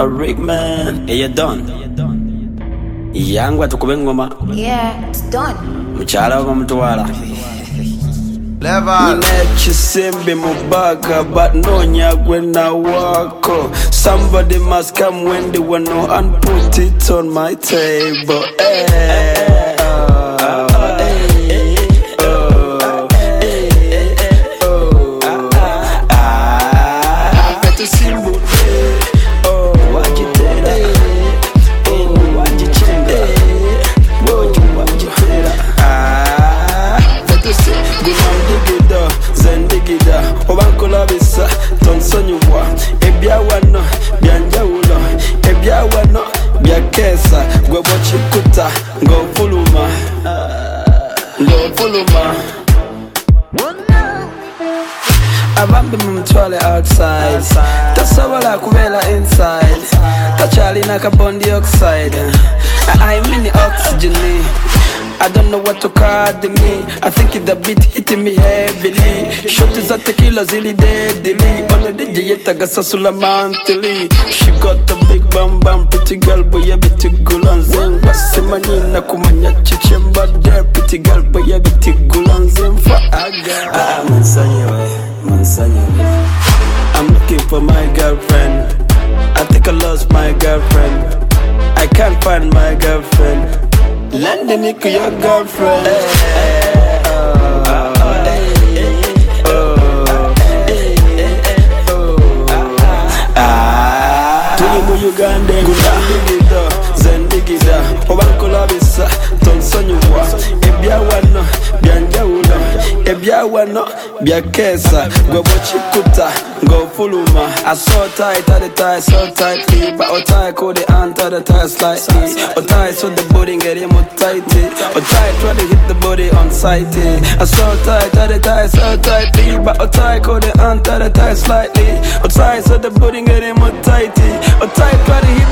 A rig man, hey, you done? Yangwa tukube ngoma. Yeah, it's done. Mchala wa mtuwala. Level. Chisimbi mubaga, but no nyagwe na wako. Somebody must come when they want no and put it on my table. Obankolabisa tonsonyuwa ebya wano byanjawulo ebya wano byakesa gwe bw'okikuta ng'ofuluma abambi mumutwale outside tasobola kubeera inside takyalina carbon dioxide I mean oxygen. I don't know what to call me. I think it's the beat hitting me heavily. Shot is a tequila zilly deadly. On the DJ tagasasula monthly. She got a big bam bam, pretty girl boy a bit gulan zen. Basimani na kumanya chichemba there, pretty girl boy a bit gulan zen for aga. I'm looking for my girlfriend. I think I lost my girlfriend. I can't find my girlfriend. Lend me to your girlfriend. Tulimu Uganda, Digida, Zendigida, Obankolabisa, Tonsonyuwa, Ebya wano, Byanjawulo, Ebya wano, Byakesa, Gwebochikuta, Ngofuluma. I so tight, at the tie, so tightly, but Otai call the ant at the tie slightly. Otai so the body get him tighty. Otai try to hit the body on sight. I so tight, at the tie, so tightly, but Otai call the ant at the tie slightly. Otai so the body get him tighty. Otai try to hit